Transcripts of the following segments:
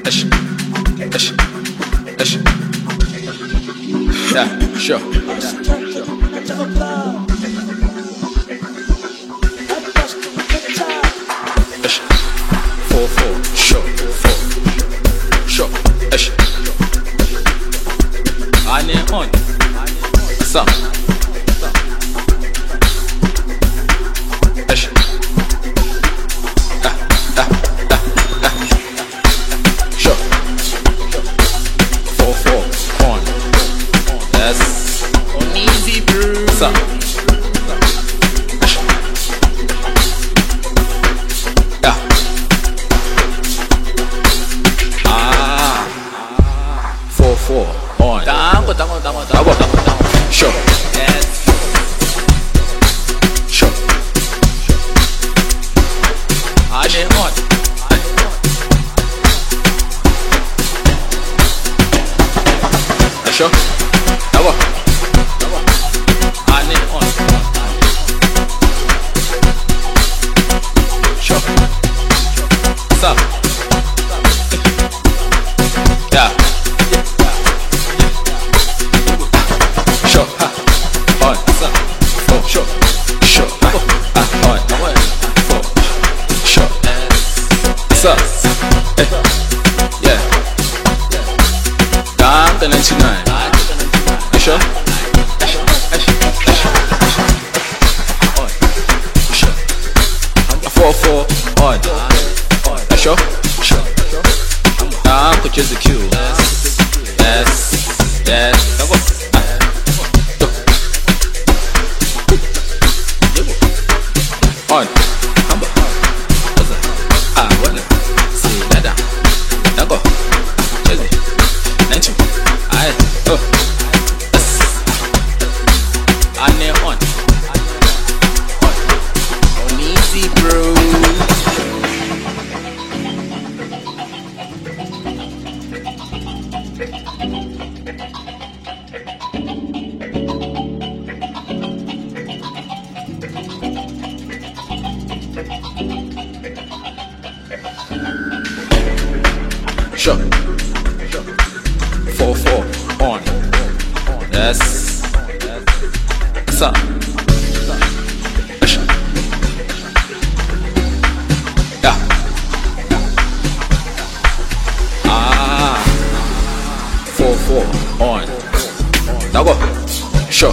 Yeah, sure. 4-4, sure, 4, sure, I on, some, sure, 4-4, on, that's Uneasy brew. some. On. Tango. Sure. Yes. Sure. Ane on. Sure. Double. Ane on. Sure. Sup. Yeah. Sure. On. Sup. Oh, sure. Sure. On. 4. Sure. Sup. Yeah. Down the 99. Sure. Sure. 4-4 on. Sure. Sure. Could use the Q. Yes. On. What? See that? Now go. 19. Ane on. Uneasy brew. Sure. 4-4 on. Yes. What's up? Yeah. 4-4 on. Now go. Sure.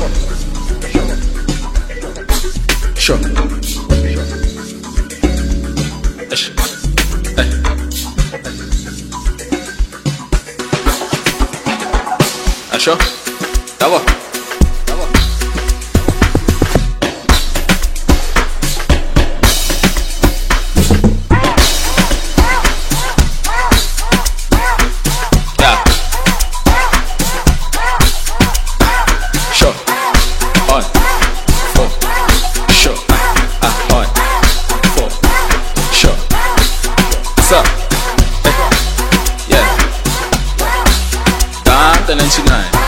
Sure. Sure. Double. Yeah. Sure. On. 4. Sure. On. 4. Sure. What's up? Yeah. Down the 99.